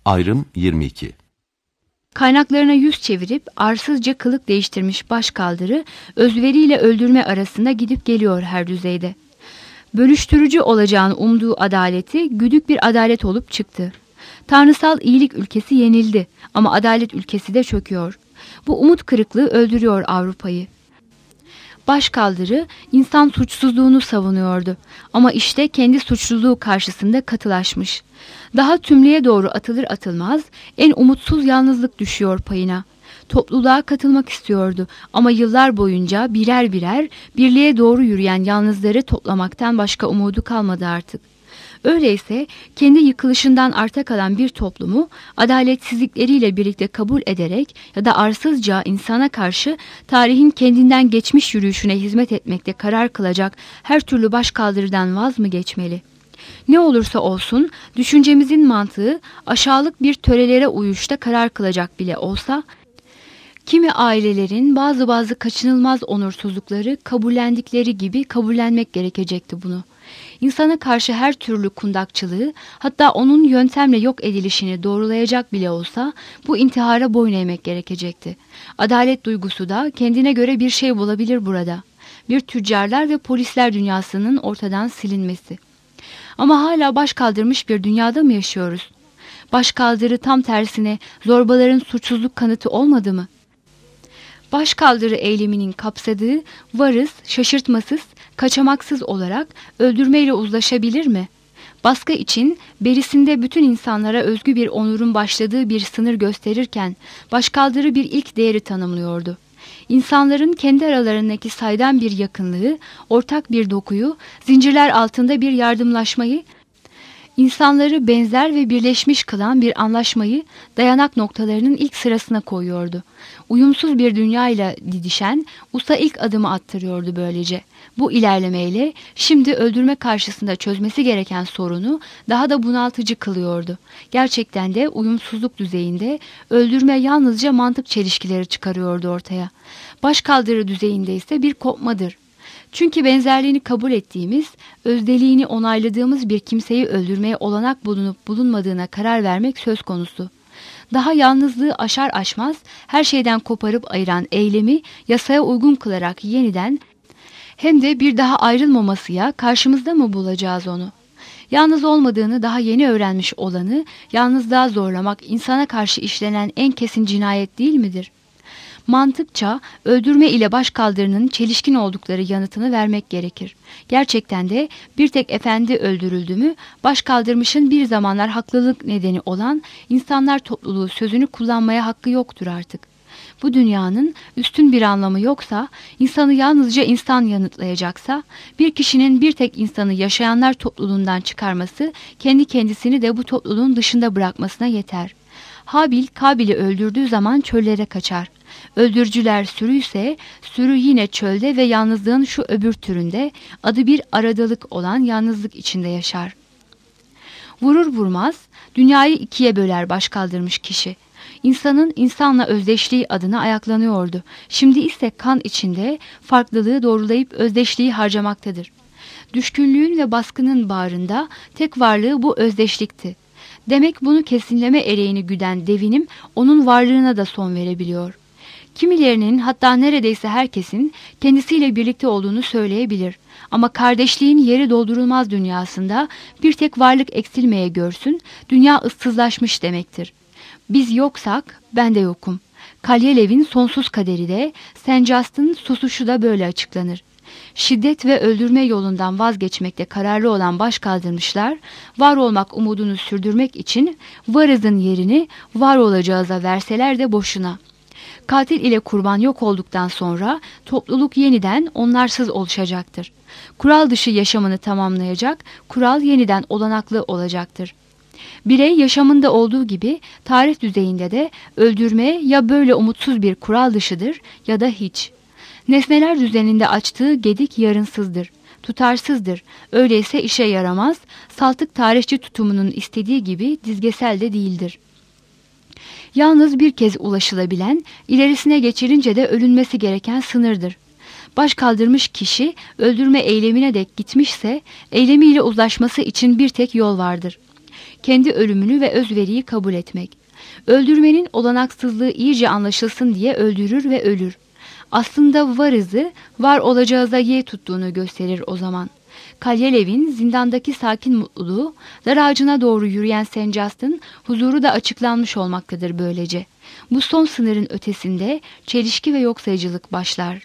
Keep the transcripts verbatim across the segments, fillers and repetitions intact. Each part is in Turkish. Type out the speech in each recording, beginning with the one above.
Ayrım yirmi iki. Kaynaklarına yüz çevirip arsızca kılık değiştirmiş başkaldırı, özveriyle öldürme arasında gidip geliyor her düzeyde. Bölüştürücü olacağını umduğu adaleti güdük bir adalet olup çıktı. Tanrısal iyilik ülkesi yenildi ama adalet ülkesi de çöküyor. Bu umut kırıklığı öldürüyor Avrupa'yı. Başkaldırı insan suçsuzluğunu savunuyordu ama işte kendi suçluluğu karşısında katılaşmış. Daha tümlüğe doğru atılır atılmaz en umutsuz yalnızlık düşüyor payına. Topluluğa katılmak istiyordu ama yıllar boyunca birer birer birliğe doğru yürüyen yalnızları toplamaktan başka umudu kalmadı artık. Öyleyse kendi yıkılışından arta kalan bir toplumu adaletsizlikleriyle birlikte kabul ederek ya da arsızca insana karşı tarihin kendinden geçmiş yürüyüşüne hizmet etmekte karar kılacak her türlü başkaldırıdan vaz mı geçmeli? Ne olursa olsun düşüncemizin mantığı aşağılık bir törelere uyuşta karar kılacak bile olsa, kimi ailelerin bazı bazı kaçınılmaz onursuzlukları kabullendikleri gibi kabullenmek gerekecekti bunu. İnsana karşı her türlü kundakçılığı, hatta onun yöntemle yok edilişini doğrulayacak bile olsa bu intihara boyun eğmek gerekecekti. Adalet duygusu da kendine göre bir şey bulabilir burada. Bir tüccarlar ve polisler dünyasının ortadan silinmesi. Ama hala baş kaldırmış bir dünyada mı yaşıyoruz? Başkaldırı tam tersine zorbaların suçsuzluk kanıtı olmadı mı? Başkaldırı eyleminin kapsadığı varız, şaşırtmasız, kaçamaksız olarak öldürmeyle uzlaşabilir mi? Baskı için berisinde bütün insanlara özgü bir onurun başladığı bir sınır gösterirken başkaldırı bir ilk değeri tanımlıyordu. İnsanların kendi aralarındaki saydam bir yakınlığı, ortak bir dokuyu, zincirler altında bir yardımlaşmayı, insanları benzer ve birleşmiş kılan bir anlaşmayı dayanak noktalarının ilk sırasına koyuyordu. Uyumsuz bir dünyayla didişen usta ilk adımı attırıyordu böylece. Bu ilerlemeyle şimdi öldürme karşısında çözmesi gereken sorunu daha da bunaltıcı kılıyordu. Gerçekten de uyumsuzluk düzeyinde öldürme yalnızca mantık çelişkileri çıkarıyordu ortaya. Başkaldırı düzeyinde ise bir kopmadır. Çünkü benzerliğini kabul ettiğimiz, özdeliğini onayladığımız bir kimseyi öldürmeye olanak bulunup bulunmadığına karar vermek söz konusu. Daha yalnızlığı aşar aşmaz her şeyden koparıp ayıran eylemi yasaya uygun kılarak yeniden hem de bir daha ayrılmamasıya karşımızda mı bulacağız onu? Yalnız olmadığını daha yeni öğrenmiş olanı yalnızlığa zorlamak insana karşı işlenen en kesin cinayet değil midir? Mantıkça öldürme ile başkaldırının çelişkin oldukları yanıtını vermek gerekir. Gerçekten de bir tek efendi öldürüldü mü, başkaldırmışın bir zamanlar haklılık nedeni olan insanlar topluluğu sözünü kullanmaya hakkı yoktur artık. Bu dünyanın üstün bir anlamı yoksa, insanı yalnızca insan yanıtlayacaksa, bir kişinin bir tek insanı yaşayanlar topluluğundan çıkarması, kendi kendisini de bu topluluğun dışında bırakmasına yeter. Habil, Kabil'i öldürdüğü zaman çöllere kaçar. Öldürücüler sürü ise sürü yine çölde ve yalnızlığın şu öbür türünde adı bir aradalık olan yalnızlık içinde yaşar. Vurur vurmaz dünyayı ikiye böler başkaldırmış kişi. İnsanın insanla özdeşliği adına ayaklanıyordu. Şimdi ise kan içinde farklılığı doğrulayıp özdeşliği harcamaktadır. Düşkünlüğün ve baskının bağrında tek varlığı bu özdeşlikti. Demek bunu kesinleme ereğini güden devinim onun varlığına da son verebiliyor. Kimilerinin, hatta neredeyse herkesin kendisiyle birlikte olduğunu söyleyebilir. Ama kardeşliğin yeri doldurulmaz dünyasında bir tek varlık eksilmeye görsün, dünya ıssızlaşmış demektir. Biz yoksak ben de yokum. Kalyalev'in sonsuz kaderi de, Sencast'ın susuşu da böyle açıklanır. Şiddet ve öldürme yolundan vazgeçmekte kararlı olan başkaldırmışlar, var olmak umudunu sürdürmek için varızın yerini var olacağıza verseler de boşuna. Katil ile kurban yok olduktan sonra topluluk yeniden onlarsız oluşacaktır. Kural dışı yaşamını tamamlayacak, kural yeniden olanaklı olacaktır. Birey yaşamında olduğu gibi tarih düzeyinde de öldürme ya böyle umutsuz bir kural dışıdır ya da hiç. Nesneler düzeninde açtığı gedik yarınsızdır, tutarsızdır. Öyleyse işe yaramaz, saltık tarihçi tutumunun istediği gibi dizgesel de değildir. Yalnız bir kez ulaşılabilen, ilerisine geçirince de ölünmesi gereken sınırdır. Baş kaldırmış kişi öldürme eylemine dek gitmişse, eylemiyle uzlaşması için bir tek yol vardır. kendi ölümünü ve özveriyi kabul etmek. Öldürmenin olanaksızlığı iyice anlaşılsın diye öldürür ve ölür. Aslında varızı var olacağıza ye tuttuğunu gösterir o zaman. Kalyalev'in zindandaki sakin mutluluğu, dar ağacına doğru yürüyen Sencast'ın huzuru da açıklanmış olmaktadır böylece. Bu son sınırın ötesinde çelişki ve yoksayıcılık başlar.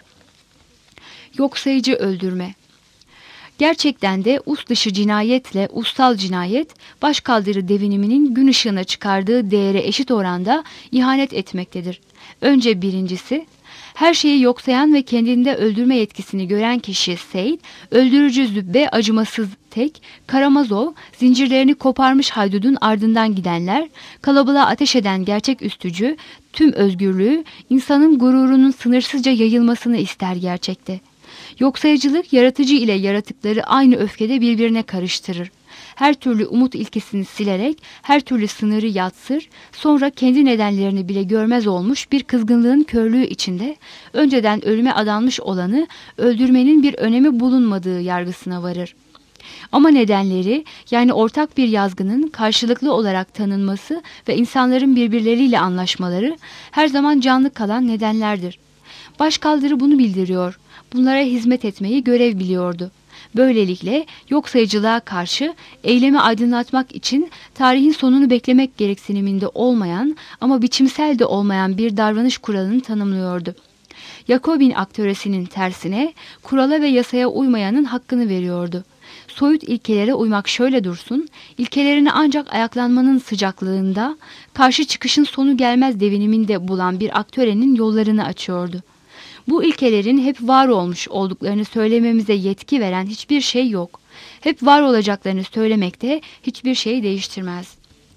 Yoksayıcı öldürme. Gerçekten de us dışı cinayetle ussal cinayet, başkaldırı deviniminin gün ışığına çıkardığı değere eşit oranda ihanet etmektedir. Önce birincisi, her şeyi yoksayan ve kendinde öldürme yetkisini gören kişi Seyit, öldürücü zübbe acımasız tek, Karamazov, zincirlerini koparmış haydudun ardından gidenler, kalabalığa ateş eden gerçek üstücü, tüm özgürlüğü, insanın gururunun sınırsızca yayılmasını ister gerçekte. Yoksayıcılık, yaratıcı ile yaratıkları aynı öfkede birbirine karıştırır. Her türlü umut ilkesini silerek her türlü sınırı yatsır, sonra kendi nedenlerini bile görmez olmuş bir kızgınlığın körlüğü içinde önceden ölüme adanmış olanı öldürmenin bir önemi bulunmadığı yargısına varır. Ama nedenleri, yani ortak bir yazgının karşılıklı olarak tanınması ve insanların birbirleriyle anlaşmaları her zaman canlı kalan nedenlerdir. Başkaldırı bunu bildiriyor. Bunlara hizmet etmeyi görev biliyordu. Böylelikle yoksayıcılığa karşı eylemi aydınlatmak için tarihin sonunu beklemek gereksiniminde olmayan ama biçimsel de olmayan bir davranış kuralını tanımlıyordu. Yakobin aktöresinin tersine kurala ve yasaya uymayanın hakkını veriyordu. Soyut ilkelere uymak şöyle dursun, ilkelerini ancak ayaklanmanın sıcaklığında, karşı çıkışın sonu gelmez deviniminde bulan bir aktörenin yollarını açıyordu. Bu ilkelerin hep var olmuş olduklarını söylememize yetki veren hiçbir şey yok. Hep var olacaklarını söylemekte hiçbir şey değiştirmez.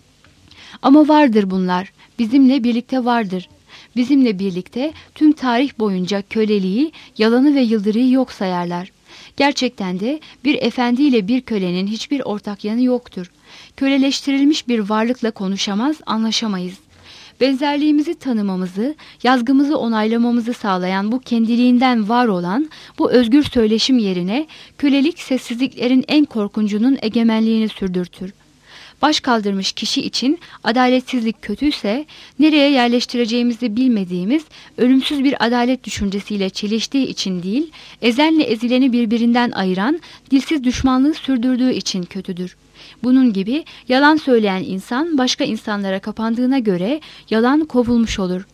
Ama vardır bunlar, bizimle birlikte vardır. Bizimle birlikte tüm tarih boyunca köleliği, yalanı ve yıldırıyı yok sayarlar. Gerçekten de bir efendiyle bir kölenin hiçbir ortak yanı yoktur. Köleleştirilmiş bir varlıkla konuşamaz, anlaşamayız. Benzerliğimizi tanımamızı, yazgımızı onaylamamızı sağlayan bu kendiliğinden var olan bu özgür söyleşim yerine kölelik sessizliklerin en korkuncunun egemenliğini sürdürtür. Baş kaldırmış kişi için adaletsizlik kötüyse, nereye yerleştireceğimizi bilmediğimiz ölümsüz bir adalet düşüncesiyle çeliştiği için değil, ezenle ezileni birbirinden ayıran dilsiz düşmanlığı sürdürdüğü için kötüdür. Bunun gibi yalan söyleyen insan başka insanlara kapandığına göre yalan kovulmuş olur.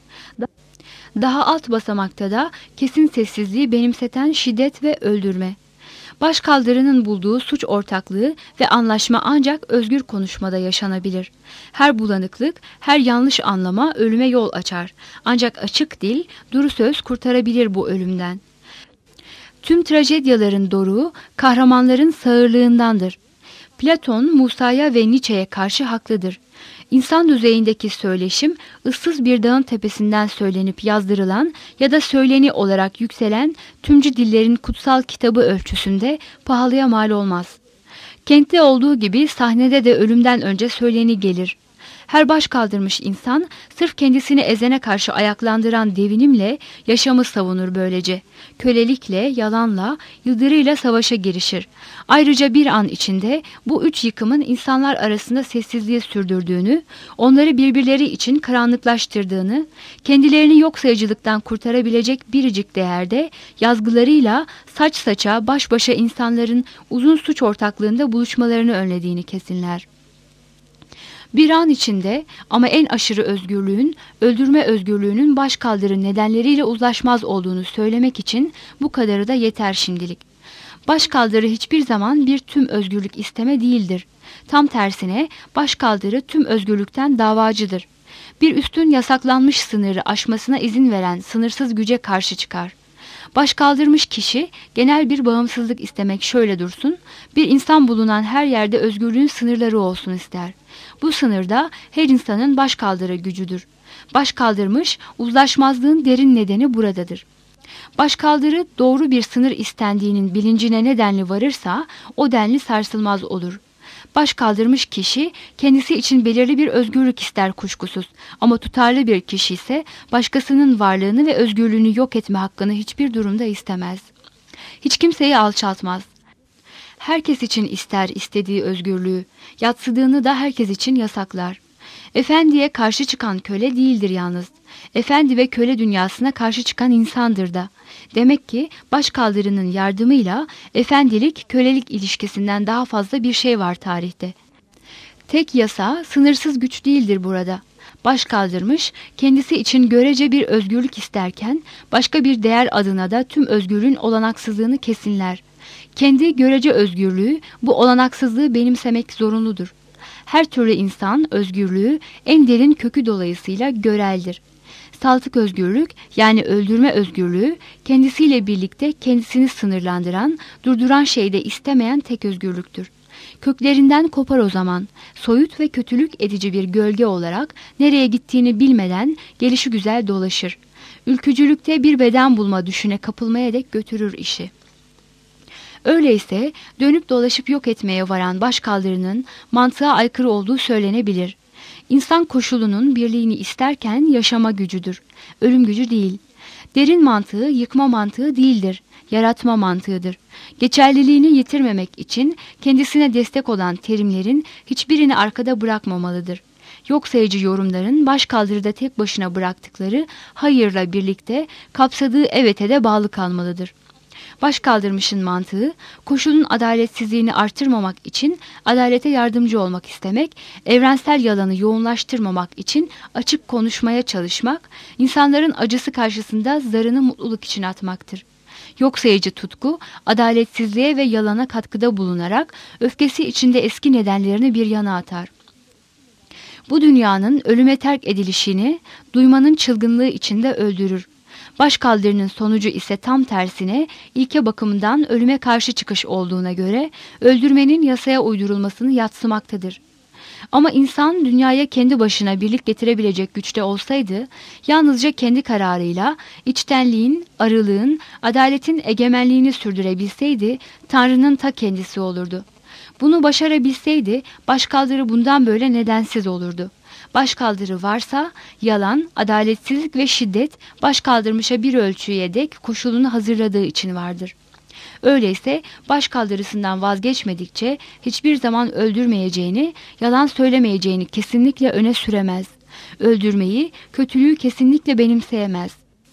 Daha alt basamakta da kesin sessizliği benimseten şiddet ve öldürme. Başkaldırının bulduğu suç ortaklığı ve anlaşma ancak özgür konuşmada yaşanabilir. Her bulanıklık, her yanlış anlama ölüme yol açar. Ancak açık dil, duru söz kurtarabilir bu ölümden. Tüm trajedyaların doruğu kahramanların sağırlığındandır. Platon, Musa'ya ve Nietzsche'ye karşı haklıdır. İnsan düzeyindeki söyleşim, ıssız bir dağın tepesinden söylenip yazdırılan ya da söyleni olarak yükselen tümcü dillerin kutsal kitabı ölçüsünde pahalıya mal olmaz. Kentte olduğu gibi sahnede de ölümden önce söyleni gelir. Her baş kaldırmış insan sırf kendisini ezene karşı ayaklandıran devinimle yaşamı savunur böylece. Kölelikle, yalanla, yıldırıyla savaşa girişir. Ayrıca bir an içinde bu üç yıkımın insanlar arasında sessizliği sürdürdüğünü, onları birbirleri için karanlıklaştırdığını, kendilerini yok sayıcılıktan kurtarabilecek biricik değerde yazgılarıyla saç saça, baş başa insanların uzun suç ortaklığında buluşmalarını önlediğini kesinler. Bir an içinde ama en aşırı özgürlüğün, öldürme özgürlüğünün başkaldırı nedenleriyle uzlaşmaz olduğunu söylemek için bu kadarı da yeter şimdilik. Başkaldırı hiçbir zaman bir tüm özgürlük isteme değildir. Tam tersine başkaldırı tüm özgürlükten davacıdır. Bir üstün yasaklanmış sınırı aşmasına izin veren sınırsız güce karşı çıkar. Başkaldırmış kişi genel bir bağımsızlık istemek şöyle dursun, bir insan bulunan her yerde özgürlüğün sınırları olsun ister. Bu sınırda her insanın başkaldırı gücüdür. Başkaldırmış, uzlaşmazlığın derin nedeni buradadır. Başkaldırı doğru bir sınır istendiğinin bilincine ne denli varırsa o denli sarsılmaz olur. Başkaldırmış kişi kendisi için belirli bir özgürlük ister kuşkusuz ama tutarlı bir kişi ise başkasının varlığını ve özgürlüğünü yok etme hakkını hiçbir durumda istemez. Hiç kimseyi alçaltmaz. herkes için ister istediği özgürlüğü, yadsıdığını da herkes için yasaklar. Efendiye karşı çıkan köle değildir yalnız. Efendi ve köle dünyasına karşı çıkan insandır da. Demek ki başkaldırının yardımıyla efendilik, kölelik ilişkisinden daha fazla bir şey var tarihte. Tek yasa sınırsız güç değildir burada. Başkaldırmış, kendisi için görece bir özgürlük isterken, başka bir değer adına da tüm özgürlüğün olanaksızlığını kesinler. Kendi görece özgürlüğü, bu olanaksızlığı benimsemek zorunludur. Her türlü insan özgürlüğü en derin kökü dolayısıyla göreldir. Saltık özgürlük, yani öldürme özgürlüğü, kendisiyle birlikte kendisini sınırlandıran, durduran şeyde istemeyen tek özgürlüktür. Köklerinden kopar o zaman, soyut ve kötülük edici bir gölge olarak nereye gittiğini bilmeden gelişigüzel dolaşır. Ülkücülükte bir beden bulma düşüne kapılmaya dek götürür işi. Öyleyse dönüp dolaşıp yok etmeye varan başkaldırının mantığa aykırı olduğu söylenebilir. İnsan koşulunun birliğini isterken yaşama gücüdür, ölüm gücü değil. Derin mantığı yıkma mantığı değildir, yaratma mantığıdır. Geçerliliğini yitirmemek için kendisine destek olan terimlerin hiçbirini arkada bırakmamalıdır. Yok sayıcı yorumların başkaldırıda tek başına bıraktıkları hayırla birlikte kapsadığı evete de bağlı kalmalıdır. Başkaldırmışın mantığı, koşulun adaletsizliğini artırmamak için adalete yardımcı olmak istemek, evrensel yalanı yoğunlaştırmamak için açık konuşmaya çalışmak, insanların acısı karşısında zarını mutluluk için atmaktır. Yok sayıcı tutku, adaletsizliğe ve yalana katkıda bulunarak öfkesi içinde eski nedenlerini bir yana atar. Bu dünyanın ölüme terk edilişini duymanın çılgınlığı içinde öldürür. Başkaldırının sonucu ise tam tersine ilke bakımından ölüme karşı çıkış olduğuna göre öldürmenin yasaya uydurulmasını yadsımaktadır. Ama insan dünyaya kendi başına birlik getirebilecek güçte olsaydı, yalnızca kendi kararıyla içtenliğin, arılığın, adaletin egemenliğini sürdürebilseydi, Tanrı'nın ta kendisi olurdu. Bunu başarabilseydi, başkaldırı bundan böyle nedensiz olurdu. Başkaldırı varsa, yalan, adaletsizlik ve şiddet başkaldırmışa bir ölçüye dek koşulunu hazırladığı için vardır. Öyleyse başkaldırısından vazgeçmedikçe hiçbir zaman öldürmeyeceğini, yalan söylemeyeceğini kesinlikle öne süremez. Öldürmeyi, kötülüğü kesinlikle benimseyemez.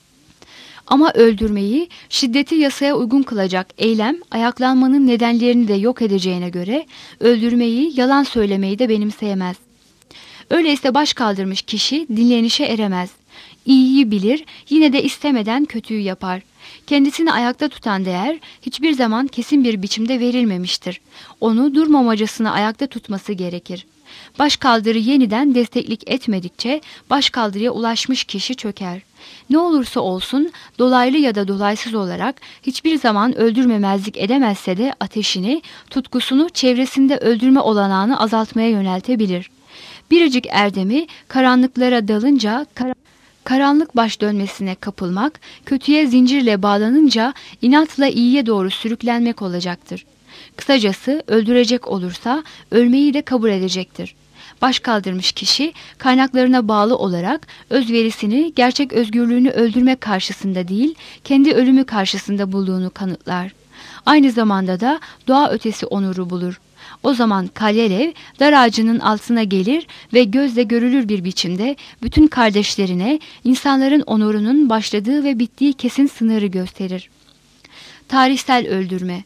Ama öldürmeyi, şiddeti yasaya uygun kılacak eylem, ayaklanmanın nedenlerini de yok edeceğine göre, öldürmeyi, yalan söylemeyi de benimseyemez. Öyleyse başkaldırmış kişi dinlenişe eremez. İyiyi bilir, yine de istemeden kötüyü yapar. Kendisini ayakta tutan değer hiçbir zaman kesin bir biçimde verilmemiştir. Onu durmamacasına ayakta tutması gerekir. Başkaldırı yeniden desteklik etmedikçe başkaldırıya ulaşmış kişi çöker. Ne olursa olsun dolaylı ya da dolaysız olarak hiçbir zaman öldürmemezlik edemezse de ateşini, tutkusunu çevresinde öldürme olanağını azaltmaya yöneltebilir. Biricik erdemi karanlıklara dalınca kar karanlık baş dönmesine kapılmak, kötüye zincirle bağlanınca inatla iyiye doğru sürüklenmek olacaktır. Kısacası öldürecek olursa ölmeyi de kabul edecektir. Başkaldırmış kişi kaynaklarına bağlı olarak özverisini gerçek özgürlüğünü öldürme karşısında değil, kendi ölümü karşısında bulduğunu kanıtlar. Aynı zamanda da doğa ötesi onuru bulur. O zaman Kalyalev dar ağacının altına gelir ve gözle görülür bir biçimde bütün kardeşlerine insanların onurunun başladığı ve bittiği kesin sınırı gösterir. Tarihsel öldürme.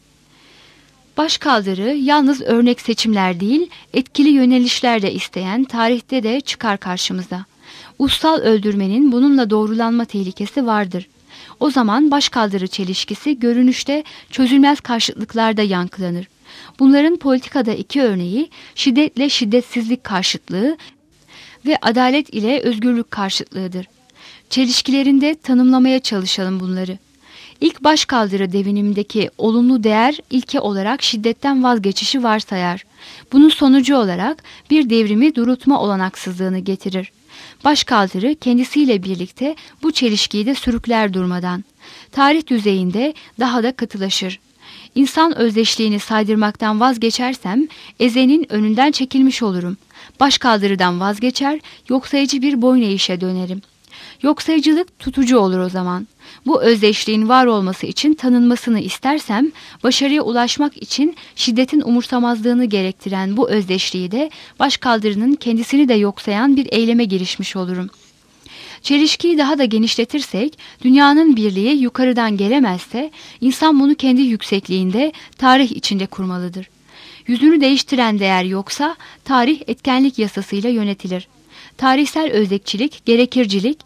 Başkaldırı yalnız örnek seçimler değil, etkili yönelişler de isteyen tarihte de çıkar karşımıza. Ussal öldürmenin bununla doğrulanma tehlikesi vardır. O zaman başkaldırı çelişkisi görünüşte çözülmez karşıtlıklarda yankılanır. Bunların politikada iki örneği şiddetle şiddetsizlik karşıtlığı ve adalet ile özgürlük karşıtlığıdır. Çelişkilerinde tanımlamaya çalışalım bunları. İlk başkaldırı devinimindeki olumlu değer ilke olarak şiddetten vazgeçişi varsayar. Bunun sonucu olarak bir devrimi durutma olanaksızlığını getirir. Başkaldırı kendisiyle birlikte bu çelişkiyi de sürükler durmadan. Tarih düzeyinde daha da katılaşır. İnsan özdeşliğini saydırmaktan vazgeçersem ezenin önünden çekilmiş olurum. Başkaldırıdan vazgeçer, yok sayıcı bir boyun eğişe dönerim. Yoksayıcılık tutucu olur o zaman. Bu özdeşliğin var olması için tanınmasını istersem, başarıya ulaşmak için şiddetin umursamazlığını gerektiren bu özdeşliği de başkaldırının kendisini de yoksayan bir eyleme girişmiş olurum. Çelişkiyi daha da genişletirsek, dünyanın birliği yukarıdan gelemezse, insan bunu kendi yüksekliğinde, tarih içinde kurmalıdır. Yüzünü değiştiren değer yoksa, tarih etkenlik yasasıyla yönetilir. Tarihsel özdekçilik, gerekircilik,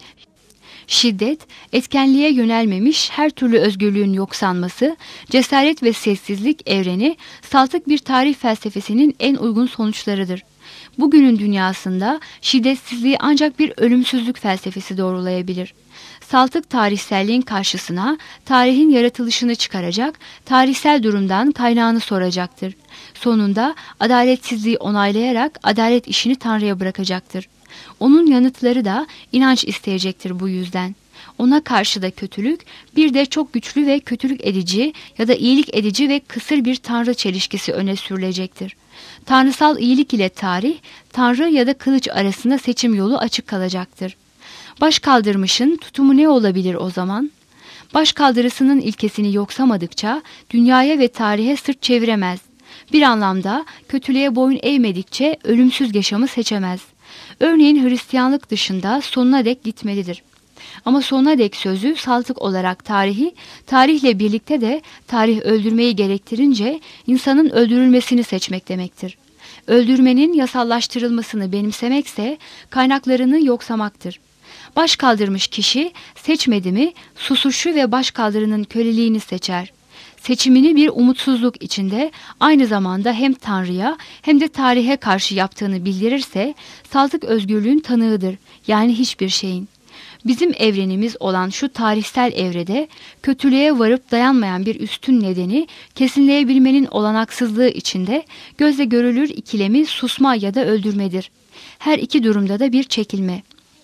şiddet, etkenliğe yönelmemiş her türlü özgürlüğün yoksanması, cesaret ve sessizlik evreni, saltık bir tarih felsefesinin en uygun sonuçlarıdır. Bugünün dünyasında şiddetsizliği ancak bir ölümsüzlük felsefesi doğrulayabilir. Saltık tarihselliğin karşısına tarihin yaratılışını çıkaracak, tarihsel durumdan kaynağını soracaktır. Sonunda adaletsizliği onaylayarak adalet işini Tanrı'ya bırakacaktır. Onun yanıtları da inanç isteyecektir bu yüzden. Ona karşı da kötülük, bir de çok güçlü ve kötülük edici ya da iyilik edici ve kısır bir tanrı çelişkisi öne sürülecektir. Tanrısal iyilik ile tarih, tanrı ya da kılıç arasında seçim yolu açık kalacaktır. Başkaldırmışın tutumu ne olabilir o zaman? Başkaldırısının ilkesini yoksamadıkça dünyaya ve tarihe sırt çeviremez. Bir anlamda kötülüğe boyun eğmedikçe ölümsüz yaşamı seçemez. Örneğin Hristiyanlık dışında sonuna dek gitmelidir. Ama sonuna dek sözü saltık olarak tarihi, tarihle birlikte de tarih öldürmeyi gerektirince insanın öldürülmesini seçmek demektir. Öldürmenin yasallaştırılmasını benimsemekse kaynaklarını yoksamaktır. Başkaldırmış kişi seçmedi mi susuşu ve başkaldırının köleliğini seçer. Seçimini bir umutsuzluk içinde aynı zamanda hem Tanrı'ya hem de tarihe karşı yaptığını bildirirse saltık özgürlüğün tanığıdır, yani hiçbir şeyin. Bizim evrenimiz olan şu tarihsel evrede kötülüğe varıp dayanmayan bir üstün nedeni kesinleyebilmenin olanaksızlığı içinde gözle görülür ikilemi susma ya da öldürmedir. Her iki durumda da bir çekilme.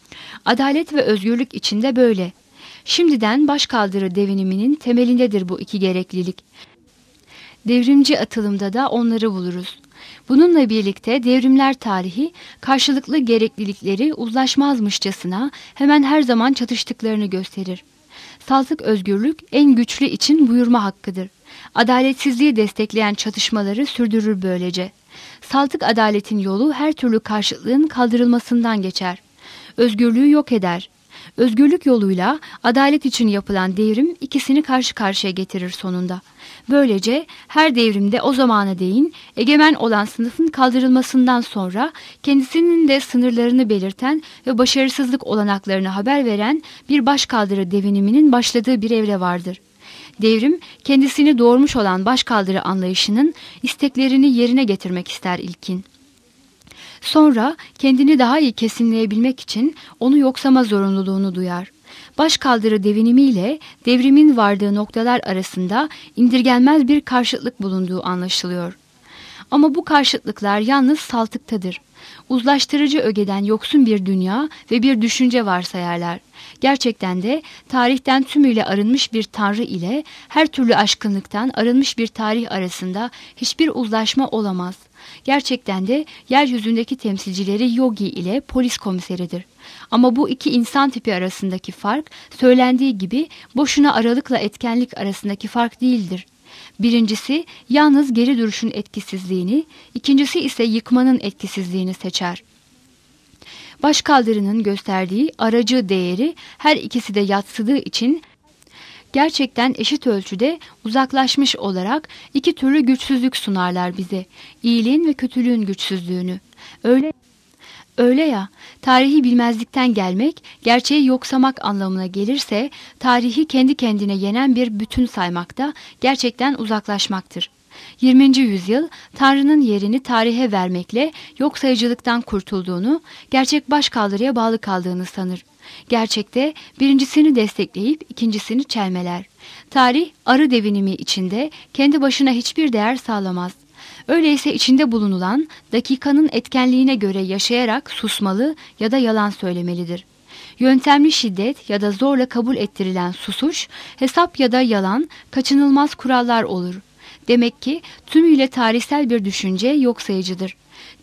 Adalet ve özgürlük içinde böyle. Şimdiden başkaldırı deviniminin temelindedir bu iki gereklilik. Devrimci atılımda da onları buluruz. Bununla birlikte devrimler tarihi karşılıklı gereklilikleri uzlaşmazmışçasına hemen her zaman çatıştıklarını gösterir. Saltık özgürlük en güçlü için buyurma hakkıdır. Adaletsizliği destekleyen çatışmaları sürdürür böylece. Saltık adaletin yolu her türlü karşıtlığın kaldırılmasından geçer. Özgürlüğü yok eder. Özgürlük yoluyla adalet için yapılan devrim ikisini karşı karşıya getirir sonunda. Böylece her devrimde o zamana değin egemen olan sınıfın kaldırılmasından sonra kendisinin de sınırlarını belirten ve başarısızlık olanaklarını haber veren bir başkaldırı deviniminin başladığı bir evre vardır. Devrim kendisini doğurmuş olan başkaldırı anlayışının isteklerini yerine getirmek ister ilkin. Sonra kendini daha iyi kesinleyebilmek için onu yoksama zorunluluğunu duyar. Başkaldırı devinimiyle devrimin vardığı noktalar arasında indirgenmez bir karşıtlık bulunduğu anlaşılıyor. Ama bu karşıtlıklar yalnız saltıktadır. Uzlaştırıcı ögeden yoksun bir dünya ve bir düşünce varsayarlar. Gerçekten de tarihten tümüyle arınmış bir tanrı ile her türlü aşkınlıktan arınmış bir tarih arasında hiçbir uzlaşma olamaz. Gerçekten de yeryüzündeki temsilcileri yogi ile polis komiseridir. Ama bu iki insan tipi arasındaki fark söylendiği gibi boşuna aralıkla etkenlik arasındaki fark değildir. Birincisi yalnız geri duruşun etkisizliğini, ikincisi ise yıkmanın etkisizliğini seçer. Başkaldırının gösterdiği aracı değeri her ikisi de yadsıdığı için gerçekten eşit ölçüde uzaklaşmış olarak iki türlü güçsüzlük sunarlar bize. İyiliğin ve kötülüğün güçsüzlüğünü. Öyle Öyle ya, tarihi bilmezlikten gelmek, gerçeği yoksamak anlamına gelirse, tarihi kendi kendine yenen bir bütün saymakta gerçekten uzaklaşmaktır. yirminci yüzyıl, Tanrı'nın yerini tarihe vermekle yok sayıcılıktan kurtulduğunu, gerçek başkaldırıya bağlı kaldığını sanır. Gerçekte birincisini destekleyip ikincisini çelmeler. Tarih, arı devinimi içinde kendi başına hiçbir değer sağlamaz. Öyleyse içinde bulunulan dakikanın etkenliğine göre yaşayarak susmalı ya da yalan söylemelidir. Yöntemli şiddet ya da zorla kabul ettirilen susuş, hesap ya da yalan kaçınılmaz kurallar olur. Demek ki tümüyle tarihsel bir düşünce yok sayıcıdır.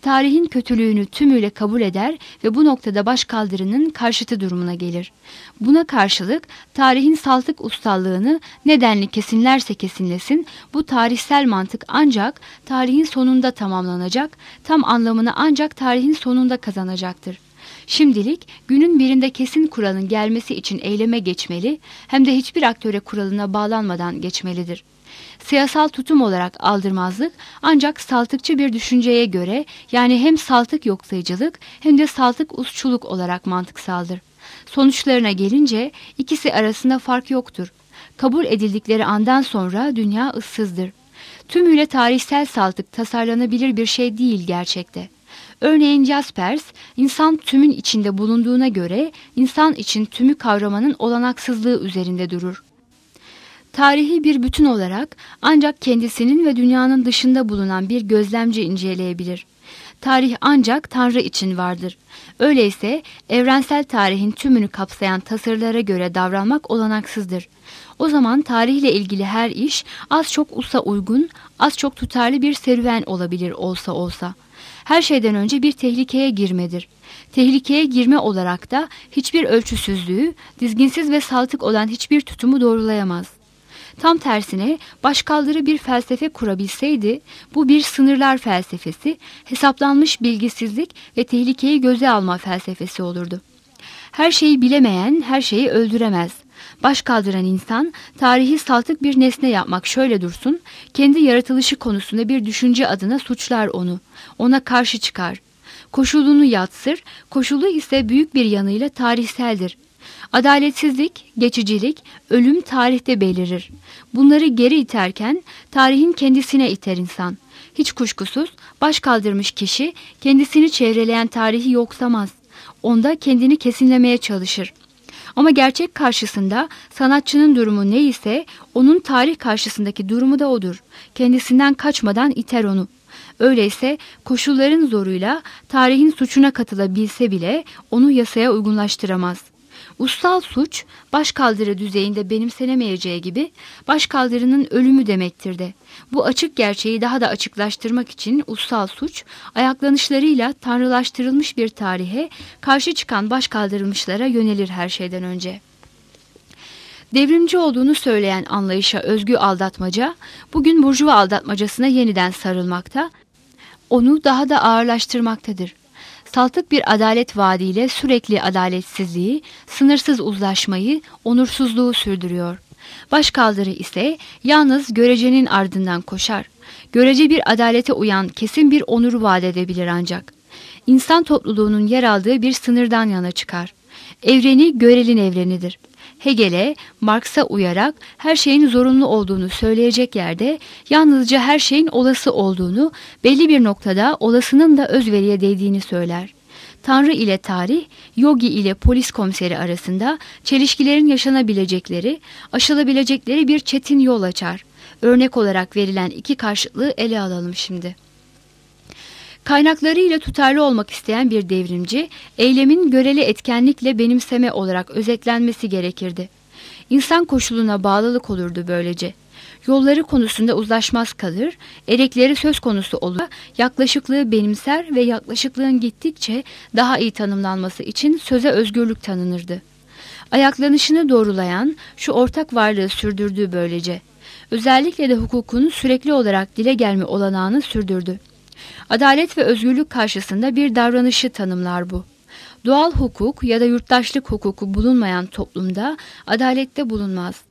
tarihin kötülüğünü tümüyle kabul eder ve bu noktada başkaldırının karşıtı durumuna gelir. Buna karşılık tarihin saltık ustallığını nedenli kesinlerse kesinlesin, bu tarihsel mantık ancak tarihin sonunda tamamlanacak, tam anlamını ancak tarihin sonunda kazanacaktır. Şimdilik günün birinde kesin kuralın gelmesi için eyleme geçmeli, hem de hiçbir aktöre kuralına bağlanmadan geçmelidir. Siyasal tutum olarak aldırmazlık ancak saltıkçı bir düşünceye göre, yani hem saltık yoksayıcılık hem de saltık usçuluk olarak mantıksaldır. Sonuçlarına gelince ikisi arasında fark yoktur. Kabul edildikleri andan sonra dünya ıssızdır. Tümüyle tarihsel saltık tasarlanabilir bir şey değil gerçekte. Örneğin Jaspers, insan tümün içinde bulunduğuna göre insan için tümü kavramanın olanaksızlığı üzerinde durur. Tarihi bir bütün olarak ancak kendisinin ve dünyanın dışında bulunan bir gözlemci inceleyebilir. Tarih ancak Tanrı için vardır. Öyleyse evrensel tarihin tümünü kapsayan tasarılara göre davranmak olanaksızdır. O zaman tarihle ilgili her iş az çok usa uygun, az çok tutarlı bir serüven olabilir olsa olsa. Her şeyden önce bir tehlikeye girmedir. Tehlikeye girme olarak da hiçbir ölçüsüzlüğü, dizginsiz ve saltık olan hiçbir tutumu doğrulayamaz. Tam tersine başkaldırı bir felsefe kurabilseydi, bu bir sınırlar felsefesi, hesaplanmış bilgisizlik ve tehlikeyi göze alma felsefesi olurdu. Her şeyi bilemeyen her şeyi öldüremez. Başkaldıran insan, tarihi saltık bir nesne yapmak şöyle dursun, kendi yaratılışı konusunda bir düşünce adına suçlar onu, ona karşı çıkar. Koşulunu yatsır, koşulu ise büyük bir yanıyla tarihseldir. Adaletsizlik, geçicilik, ölüm tarihte belirir. Bunları geri iterken tarihin kendisine iter insan. Hiç kuşkusuz baş kaldırmış kişi kendisini çevreleyen tarihi yoksamaz. Onda kendini kesinlemeye çalışır. Ama gerçek karşısında sanatçının durumu neyse onun tarih karşısındaki durumu da odur. Kendisinden kaçmadan iter onu. Öyleyse koşulların zoruyla tarihin suçuna katılabilse bile onu yasaya uygunlaştıramaz. Ussal suç, başkaldırı düzeyinde benimsenemeyeceği gibi başkaldırının ölümü demektir de. Bu açık gerçeği daha da açıklaştırmak için ussal suç, ayaklanışlarıyla tanrılaştırılmış bir tarihe karşı çıkan başkaldırılmışlara yönelir her şeyden önce. Devrimci olduğunu söyleyen anlayışa özgü aldatmaca, bugün burjuva aldatmacasına yeniden sarılmakta, onu daha da ağırlaştırmaktadır. Saltık bir adalet vaadiyle sürekli adaletsizliği, sınırsız uzlaşmayı, onursuzluğu sürdürüyor. Başkaldırı ise yalnız görecenin ardından koşar. Görece bir adalete uyan kesin bir onuru vaat edebilir ancak. İnsan topluluğunun yer aldığı bir sınırdan yana çıkar. Evreni görelin evrenidir. Hegel'e, Marx'a uyarak her şeyin zorunlu olduğunu söyleyecek yerde yalnızca her şeyin olası olduğunu, belli bir noktada olasının da özveriye değdiğini söyler. Tanrı ile tarih, yogi ile polis komiseri arasında çelişkilerin yaşanabilecekleri, aşılabilecekleri bir çetin yol açar. Örnek olarak verilen iki karşıtlığı ele alalım şimdi. Kaynaklarıyla tutarlı olmak isteyen bir devrimci, eylemin göreli etkenlikle benimseme olarak özetlenmesi gerekirdi. İnsan koşuluna bağlılık olurdu böylece. Yolları konusunda uzlaşmaz kalır, erekleri söz konusu olur, yaklaşıklığı benimser ve yaklaşıklığın gittikçe daha iyi tanımlanması için söze özgürlük tanınırdı. Ayaklanışını doğrulayan şu ortak varlığı sürdürdüğü böylece. Özellikle de hukukun sürekli olarak dile gelme olanağını sürdürdü. Adalet ve özgürlük karşısında bir davranışı tanımlar bu. Doğal hukuk ya da yurttaşlık hukuku bulunmayan toplumda adalette bulunmaz.